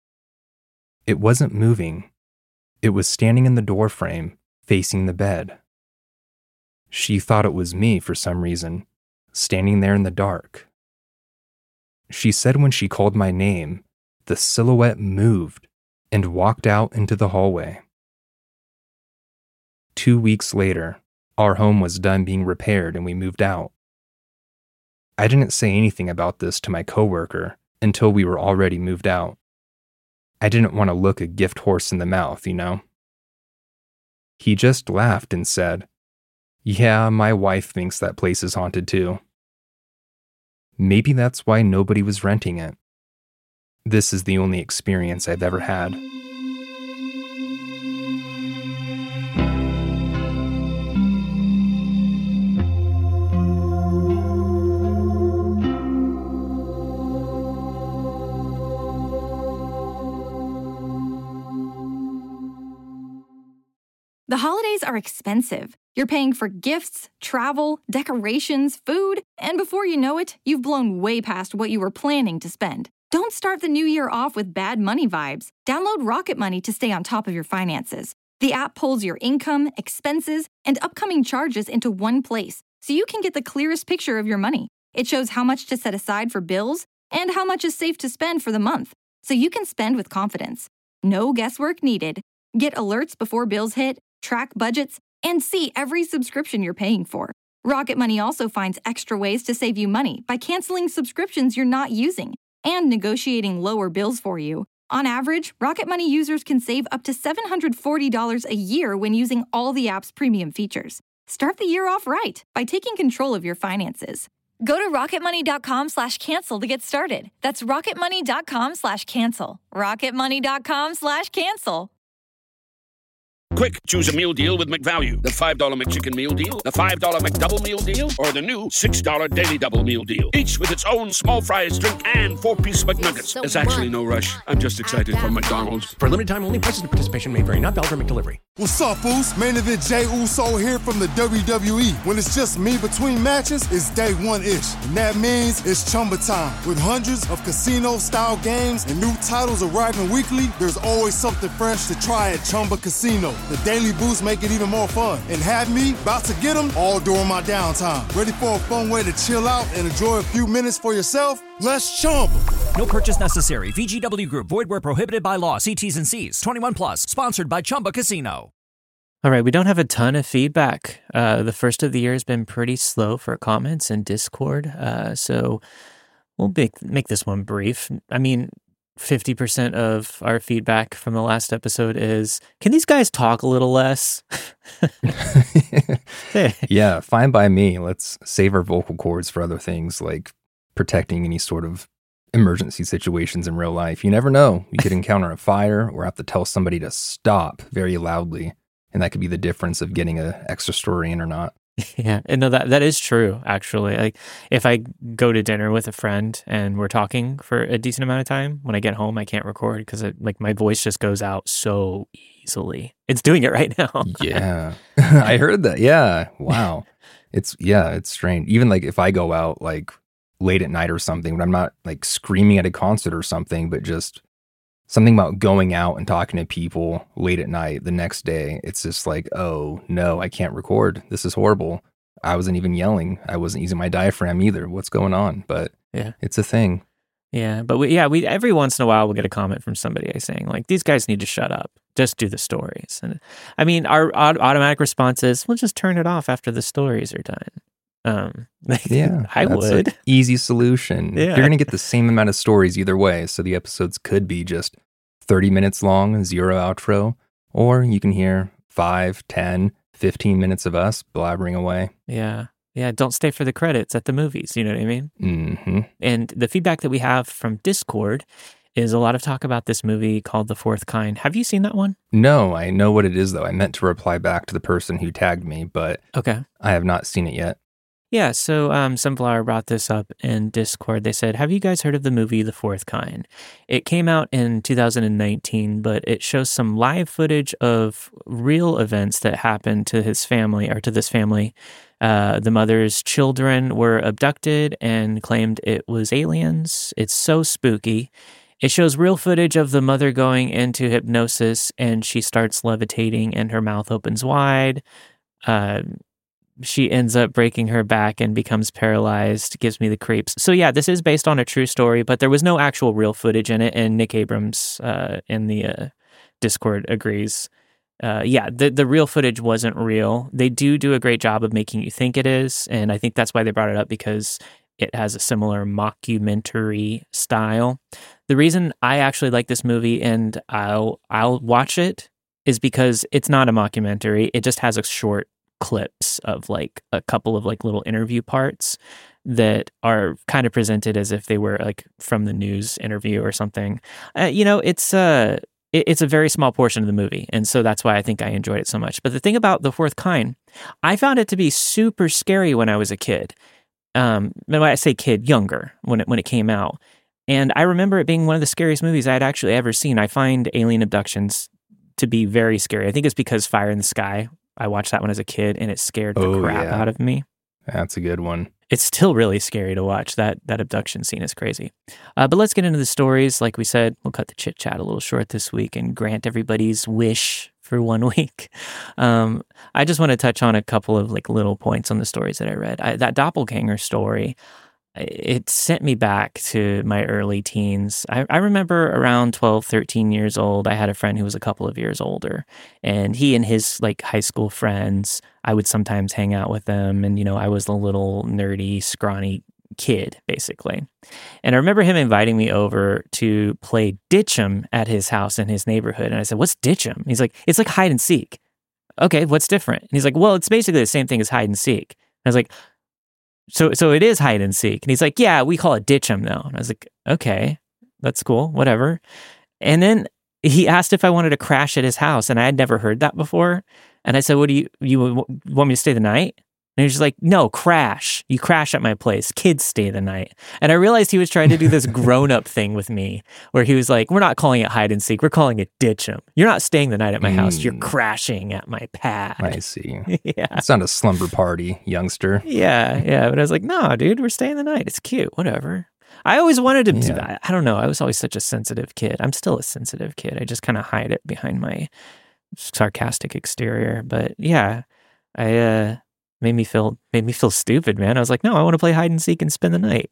It wasn't moving. It was standing in the doorframe, facing the bed. She thought it was me for some reason, standing there in the dark. She said when she called my name, the silhouette moved and walked out into the hallway. Two weeks later, our home was done being repaired and we moved out. I didn't say anything about this to my coworker until we were already moved out. I didn't want to look a gift horse in the mouth, you know? He just laughed and said, Yeah, my wife thinks that place is haunted too. Maybe that's why nobody was renting it. This is the only experience I've ever had. The holidays are expensive. You're paying for gifts, travel, decorations, food, and before you know it, you've blown way past what you were planning to spend. Don't start the new year off with bad money vibes. Download Rocket Money to stay on top of your finances. The app pulls your income, expenses, and upcoming charges into one place, so you can get the clearest picture of your money. It shows how much to set aside for bills and how much is safe to spend for the month, so you can spend with confidence. No guesswork needed. Get alerts before bills hit, track budgets, and see every subscription you're paying for. Rocket Money also finds extra ways to save you money by canceling subscriptions you're not using and negotiating lower bills for you. On average, Rocket Money users can save up to seven hundred forty dollars a year when using all the app's premium features. Start the year off right by taking control of your finances. Go to rocketmoney.com slash cancel to get started. That's rocketmoney.com slash cancel. rocketmoney.com slash cancel. Quick, choose a meal deal with McValue. The five dollar McChicken meal deal, the five dollar McDouble meal deal, or the new six dollar Daily Double meal deal. Each with its own small fries, drink, and four-piece McNuggets. There's actually no rush. I'm just excited for McDonald's. For limited time only, prices and participation may vary. Not valid for McDelivery. What's up, fools? Main event Jey Uso here from the W W E. When it's just me between matches, it's day one-ish. And that means it's Chumba time. With hundreds of casino-style games and new titles arriving weekly, there's always something fresh to try at Chumba Casino. The daily boosts make it even more fun. And have me about to get them all during my downtime. Ready for a fun way to chill out and enjoy a few minutes for yourself? Let's Chumba. No purchase necessary. V G W Group. Void where prohibited by law. See T's and C's. twenty-one plus. Sponsored by Chumba Casino. All right, we don't have a ton of feedback. Uh, the first of the year has been pretty slow for comments in Discord, uh, so we'll make, make this one brief. I mean, fifty percent of our feedback from the last episode is, can these guys talk a little less? Yeah, fine by me. Let's save our vocal cords for other things like protecting any sort of emergency situations in real life. You never know. You could encounter a fire or have to tell somebody to stop very loudly. And that could be the difference of getting an extra story in or not. Yeah, and no, that that is true, actually. Like, if I go to dinner with a friend and we're talking for a decent amount of time, when I get home, I can't record because like my voice just goes out so easily. It's doing it right now. Yeah, I heard that. Yeah, wow. It's, yeah, it's strange. Even like if I go out like late at night or something, but I'm not like screaming at a concert or something, but just something about going out and talking to people late at night the next day. It's just like, oh no, I can't record. This is horrible. I wasn't even yelling. I wasn't using my diaphragm either. What's going on? But yeah, it's a thing. Yeah, but we, yeah, we every once in a while we'll get a comment from somebody saying like, these guys need to shut up. Just do the stories. And I mean, our aut- automatic response is, we'll just turn it off after the stories are done. Um, like, yeah, I would. An easy solution. Yeah. You're going to get the same amount of stories either way. So the episodes could be just thirty minutes long, zero outro, or you can hear five, ten, fifteen minutes of us blabbering away. Yeah. Yeah. Don't stay for the credits at the movies. You know what I mean? Mm-hmm. And the feedback that we have from Discord is a lot of talk about this movie called The Fourth Kind. Have you seen that one? No, I know what it is though. I meant to reply back to the person who tagged me, but okay, I have not seen it yet. Yeah, so um, Sunflower brought this up in Discord. They said, have you guys heard of the movie The Fourth Kind? It came out in two thousand nineteen, but it shows some live footage of real events that happened to his family, or to this family. Uh, the mother's children were abducted and claimed it was aliens. It's so spooky. It shows real footage of the mother going into hypnosis, and she starts levitating, and her mouth opens wide. Uh She ends up breaking her back and becomes paralyzed. Gives me the creeps. So yeah, this is based on a true story, but there was no actual real footage in it. And Nick Abrams uh, in the uh, Discord agrees. Uh, yeah, the the real footage wasn't real. They do do a great job of making you think it is, and I think that's why they brought it up, because it has a similar mockumentary style. The reason I actually like this movie and I'll I'll watch it is because it's not a mockumentary. It just has a short clips of like a couple of like little interview parts that are kind of presented as if they were like from the news interview or something. Uh, you know, it's uh, it, it's a very small portion of the movie. And so that's why I think I enjoyed it so much. But the thing about The Fourth Kind, I found it to be super scary when I was a kid. Um, when I say kid, younger, when it, when it came out. And I remember it being one of the scariest movies I had actually ever seen. I find alien abductions to be very scary. I think it's because Fire in the Sky, I watched that one as a kid and it scared the Oh, crap yeah. out of me. That's a good one. It's still really scary to watch. That that abduction scene is crazy. Uh, but let's get into the stories. Like we said, we'll cut the chit chat a little short this week and grant everybody's wish for one week. Um, I just want to touch on a couple of like little points on the stories that I read. I, that doppelganger story, it sent me back to my early teens. I, I remember around twelve, thirteen years old, I had a friend who was a couple of years older, and he and his like high school friends, I would sometimes hang out with them. And, you know, I was the little nerdy, scrawny kid, basically. And I remember him inviting me over to play Ditch'em at his house in his neighborhood. And I said, "What's Ditch'em?" He's like, "It's like hide and seek." Okay, what's different? And he's like, "Well, it's basically the same thing as hide and seek." And I was like, So so it is hide and seek. And he's like, "Yeah, we call it Ditch'em though." And I was like, "Okay, that's cool, whatever." And then he asked if I wanted to crash at his house, and I had never heard that before. And I said, "What do you, you want me to stay the night?" And he was just like, "No, crash. You crash at my place. Kids stay the night." And I realized he was trying to do this grown-up thing with me, where he was like, "We're not calling it hide and seek. We're calling it Ditch'em. You're not staying the night at my mm. house. You're crashing at my pad." I see. Yeah. It's not a slumber party, youngster. Yeah, yeah. But I was like, "No, dude, we're staying the night. It's cute. Whatever." I always wanted to, Yeah. I don't know. I was always such a sensitive kid. I'm still a sensitive kid. I just kind of hide it behind my sarcastic exterior. But yeah, I, uh, Made me feel made me feel stupid, man. I was like, no, I want to play hide and seek and spend the night.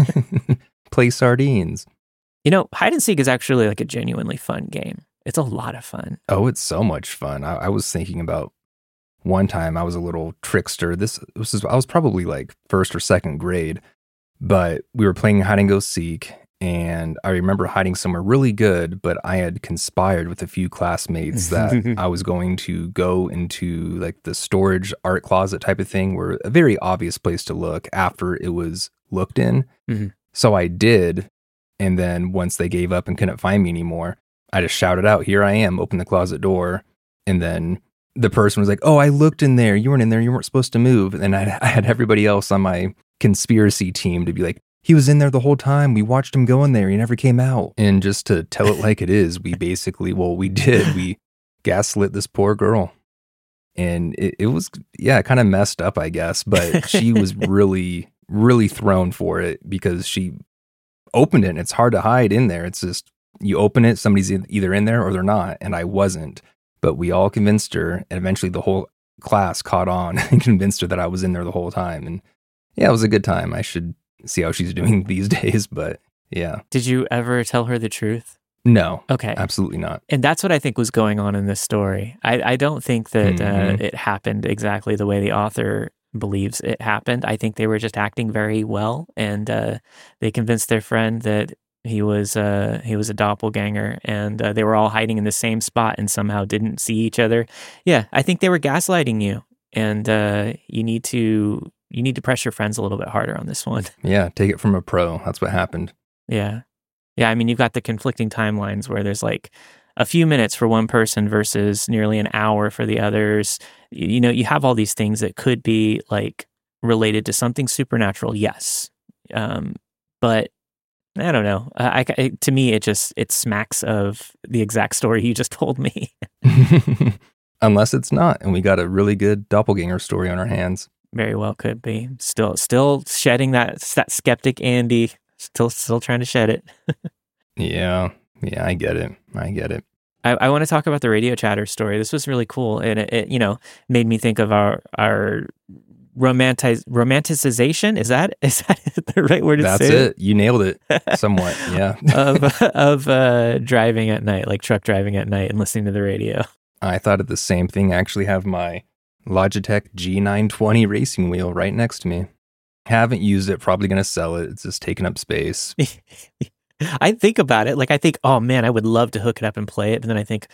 Play sardines. You know, hide and seek is actually like a genuinely fun game. It's a lot of fun. Oh, it's so much fun. I, I was thinking about one time I was a little trickster. This, this was I was probably like first or second grade, but we were playing hide and go seek. And I remember hiding somewhere really good, but I had conspired with a few classmates that I was going to go into like the storage art closet type of thing, where a very obvious place to look after it was looked in. Mm-hmm. So I did. And then once they gave up and couldn't find me anymore, I just shouted out, "Here I am," opened the closet door. And then the person was like, "Oh, I looked in there. You weren't in there. You weren't supposed to move." And I, I had everybody else on my conspiracy team to be like, "He was in there the whole time. We watched him go in there. He never came out." And just to tell it like it is, we basically, well, we did. We gaslit this poor girl. And it, it was, yeah, kind of messed up, I guess. But she was really, really thrown for it because she opened it. And it's hard to hide in there. It's just, you open it, somebody's either in there or they're not. And I wasn't. But we all convinced her. And eventually the whole class caught on and convinced her that I was in there the whole time. And yeah, it was a good time. I should see how she's doing these days, but yeah. Did you ever tell her the truth? No. Okay. Absolutely not. And that's what I think was going on in this story. I, I don't think that Mm-hmm. uh, it happened exactly the way the author believes it happened. I think they were just acting very well, and uh, they convinced their friend that he was uh, he was a doppelganger, and uh, they were all hiding in the same spot and somehow didn't see each other. Yeah, I think they were gaslighting you, and uh, you need to you need to press your friends a little bit harder on this one. Yeah, take it from a pro. That's what happened. Yeah. Yeah, I mean, you've got the conflicting timelines where there's like a few minutes for one person versus nearly an hour for the others. You, you know, you have all these things that could be like related to something supernatural, yes. Um, but I don't know. I, I, to me, it just, it smacks of the exact story you just told me. Unless it's not, and we got a really good doppelganger story on our hands. Very well could be. Still, still shedding that, that skeptic Andy. Still, still trying to shed it. Yeah, yeah, I get it. I get it. I, I want to talk about the radio chatter story. This was really cool, and it, it you know, made me think of our our romantiz romanticization. Is that is that the right word to That's say? That's it. You nailed it. Somewhat. Yeah. of of uh, driving at night, like truck driving at night, and listening to the radio. I thought of the same thing. I actually have my Logitech G nine twenty racing wheel right next to me. Haven't used it, probably going to sell it. It's just taking up space. I think about it. Like, I think, oh man, I would love to hook it up and play it. But then I think,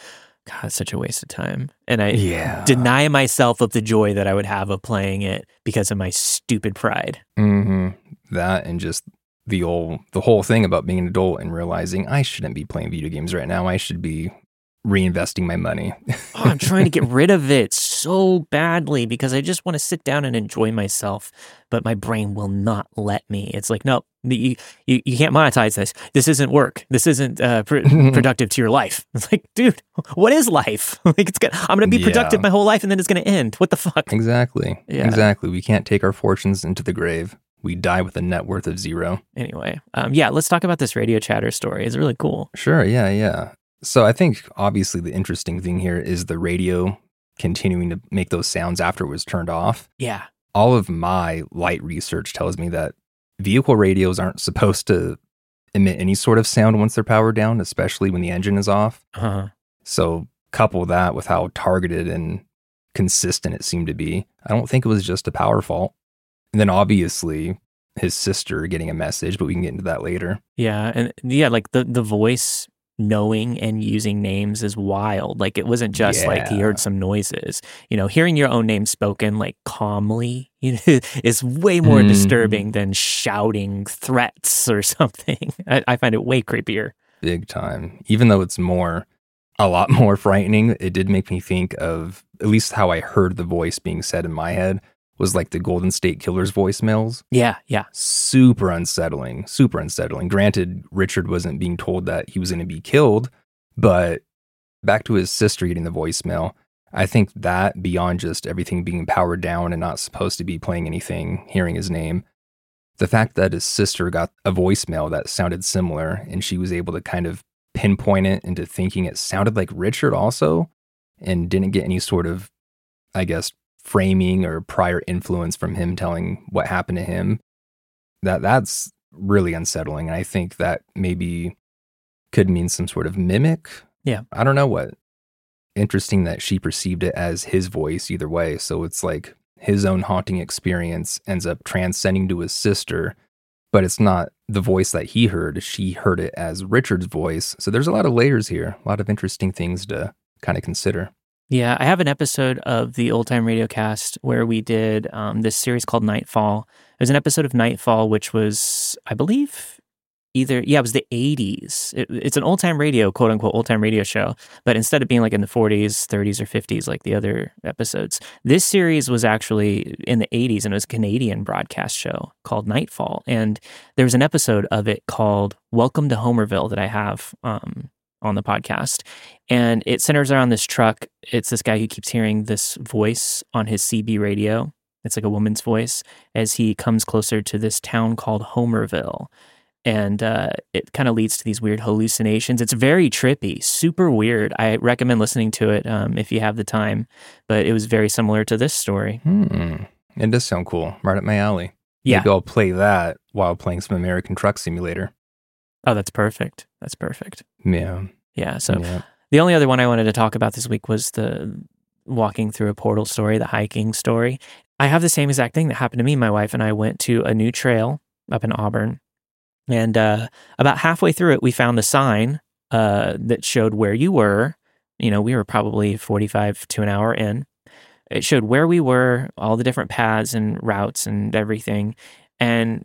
God, it's such a waste of time. And I Yeah. deny myself of the joy that I would have of playing it because of my stupid pride. Mm-hmm. That and just the old, the whole thing about being an adult and realizing I shouldn't be playing video games right now. I should be reinvesting my money. Oh, I'm trying to get rid of it so badly because I just want to sit down and enjoy myself, but my brain will not let me. It's like, no, you you, you can't monetize this. This isn't work. This isn't uh, pr- productive to your life. It's like, dude, what is life? Like, it's gonna, I'm going to be productive Yeah. my whole life and then it's going to end. What the fuck? Exactly. Yeah. Exactly. We can't take our fortunes into the grave. We die with a net worth of zero. Anyway, um, yeah, let's talk about this Radio Chatter story. It's really cool. Sure. Yeah. Yeah. So I think obviously the interesting thing here is the radio continuing to make those sounds after it was turned off. Yeah. All of my light research tells me that vehicle radios aren't supposed to emit any sort of sound once they're powered down, especially when the engine is off. Uh-huh. So couple that with how targeted and consistent it seemed to be. I don't think it was just a power fault. And then obviously his sister getting a message, but we can get into that later. Yeah. And yeah, like the, the voice knowing and using names is wild. Like it wasn't just Yeah. like he heard some noises. You know, hearing your own name spoken like calmly you know, is way more Mhm. disturbing than shouting threats or something. I, I find it way creepier. Big time. Even though it's more, a lot more frightening, it did make me think of at least how I heard the voice being said in my head was like the Golden State Killer's voicemails. Yeah, yeah. Super unsettling, super unsettling. Granted, Richard wasn't being told that he was going to be killed, but back to his sister getting the voicemail, I think that beyond just everything being powered down and not supposed to be playing anything, hearing his name, the fact that his sister got a voicemail that sounded similar and she was able to kind of pinpoint it into thinking it sounded like Richard also and didn't get any sort of, I guess, framing or prior influence from him telling what happened to him, that that's really unsettling. And I think that maybe could mean some sort of mimic. Yeah. I don't know what. Interesting that she perceived it as his voice either way. So it's like his own haunting experience ends up transcending to his sister, but it's not the voice that he heard. She heard it as Richard's voice. So there's a lot of layers here, a lot of interesting things to kind of consider. Yeah, I have an episode of the Old Time Radio Cast where we did um, this series called Nightfall. It was an episode of Nightfall, which was, I believe, either, yeah, it was the eighties. It, it's an old time radio, quote unquote, old time radio show. But instead of being like in the forties, thirties, or fifties, like the other episodes, this series was actually in the eighties, and it was a Canadian broadcast show called Nightfall. And there was an episode of it called Welcome to Homerville that I have um, on the podcast. And it centers around this truck. It's this guy who keeps hearing this voice on his C B radio. It's like a woman's voice as he comes closer to this town called Homerville. And uh, it kind of leads to these weird hallucinations. It's very trippy, super weird. I recommend listening to it um, if you have the time. But it was very similar to this story. Hmm. It does sound cool. Right up my alley. Yeah. Maybe I'll play that while playing some American Truck Simulator. Oh, that's perfect. That's perfect. Yeah. Yeah. So Yeah. the only other one I wanted to talk about this week was the walking through a portal story, the hiking story. I have the same exact thing that happened to me. My wife and I went to a new trail up in Auburn. And uh, about halfway through it, we found the sign uh, that showed where you were. You know, we were probably forty-five to an hour in. It showed where we were, all the different paths and routes and everything. And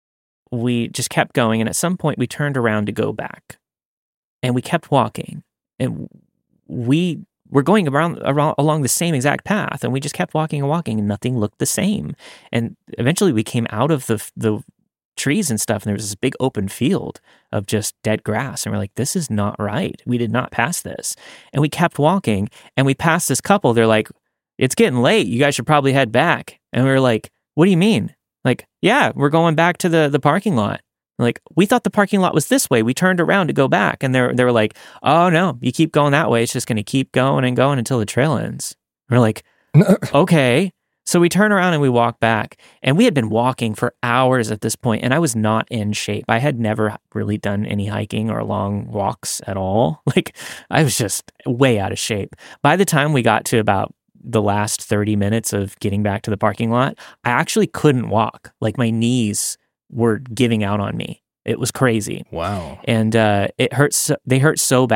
we just kept going. And at some point, we turned around to go back. And we kept walking. And we were going around, around along the same exact path. And we just kept walking and walking, and nothing looked the same. And eventually, we came out of the the trees and stuff, and there was this big open field of just dead grass, and we're like, this is not right. We did not pass this. And we kept walking, and we passed this couple. They're like, it's getting late, you guys should probably head back. And we were like, what do you mean? Like, yeah, we're going back to the the parking lot. Like, we thought the parking lot was this way. We turned around to go back, and they're they were like, oh no, you keep going that way, it's just going to keep going and going until the trail ends. And we're like, okay. So we turn around and we walk back, and we had been walking for hours at this point, and I was not in shape. I had never really done any hiking or long walks at all. Like, I was just way out of shape. By the time we got to about the last thirty minutes of getting back to the parking lot, I actually couldn't walk. Like, my knees were giving out on me. It was crazy. Wow. And uh, it hurts. So, they hurt so bad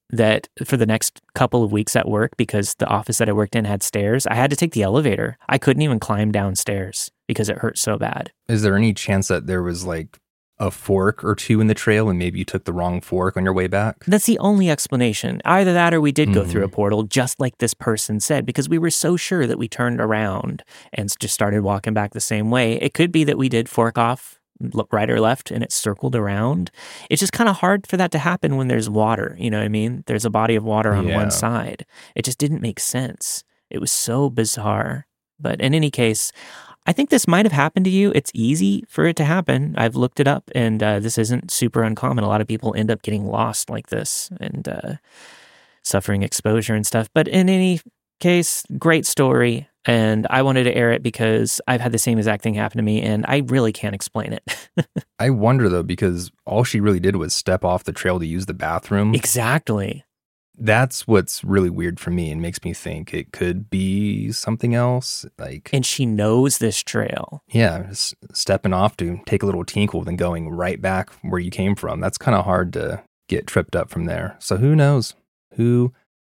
that for the next couple of weeks at work, because the office that I worked in had stairs, I had to take the elevator. I couldn't even climb downstairs because it hurt so bad. Is there any chance that there was like a fork or two in the trail and maybe you took the wrong fork on your way back? That's the only explanation. Either that or we did go Mm-hmm. through a portal, just like this person said, because we were so sure that we turned around and just started walking back the same way. It could be that we did fork off, look right or left, and it circled around. It's just kind of hard for that to happen when there's water. You know what I mean? There's a body of water on Yeah. one side. It just didn't make sense. It was so bizarre. But in any case, I think this might have happened to you. It's easy for it to happen. I've looked it up, and uh, this isn't super uncommon. A lot of people end up getting lost like this and uh, suffering exposure and stuff. But in any case, great story. And I wanted to air it because I've had the same exact thing happen to me, and I really can't explain it. I wonder though, because all she really did was step off the trail to use the bathroom. Exactly. That's what's really weird for me and makes me think it could be something else. Like, And she knows this trail. yeah, s- stepping off to take a little tinkle, then going right back where you came from. That's kind of hard to get tripped up from there. So who knows? Who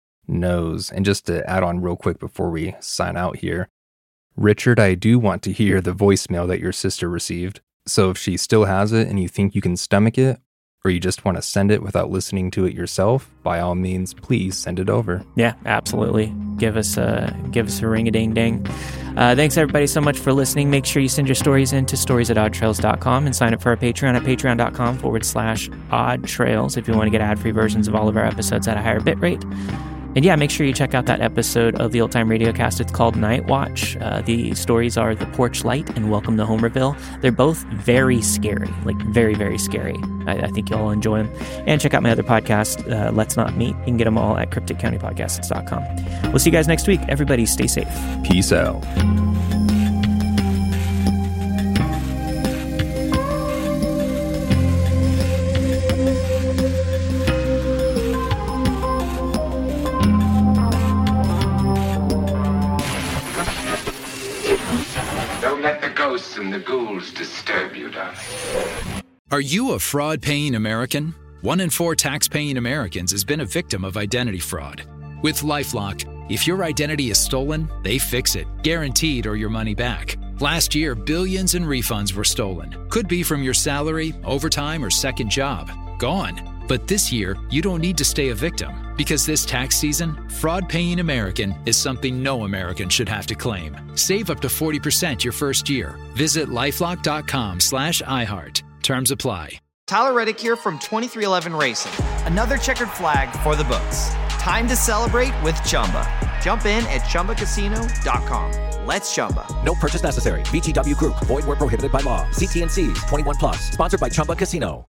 knows? And just to add on real quick before we sign out here, Richard, I do want to hear the voicemail that your sister received. So if she still has it and you think you can stomach it, or you just want to send it without listening to it yourself, by all means, please send it over. Yeah, absolutely. Give us a give us a ring a ding ding. Uh, thanks everybody so much for listening. Make sure you send your stories in to stories at odd trails dot com and sign up for our Patreon at patreon dot com forward slash odd trails if you want to get ad free versions of all of our episodes at a higher bit rate. And yeah, make sure you check out that episode of the Old Time Radio Cast. It's called Night Watch. Uh, the stories are The Porch Light and Welcome to Homerville. They're both very scary, like very, very scary. I, I think you'll enjoy them. And check out my other podcast, uh, Let's Not Meet. You can get them all at cryptic county podcasts dot com. We'll see you guys next week. Everybody stay safe. Peace out. Don't let the ghosts and the ghouls disturb you, darling. Are you a fraud-paying American? One in four tax-paying Americans has been a victim of identity fraud. With LifeLock, if your identity is stolen, they fix it, guaranteed, or your money back. Last year, billions in refunds were stolen. Could be from your salary, overtime, or second job. Gone. But this year, you don't need to stay a victim, because this tax season, fraud-paying American is something no American should have to claim. Save up to forty percent your first year. Visit lifelock.com slash iHeart. Terms apply. Tyler Reddick here from twenty-three eleven Racing. Another checkered flag for the books. Time to celebrate with Chumba. Jump in at chumba casino dot com. Let's Chumba. No purchase necessary. V G W Group. Void where prohibited by law. See T and C's. twenty-one plus. Sponsored by Chumba Casino.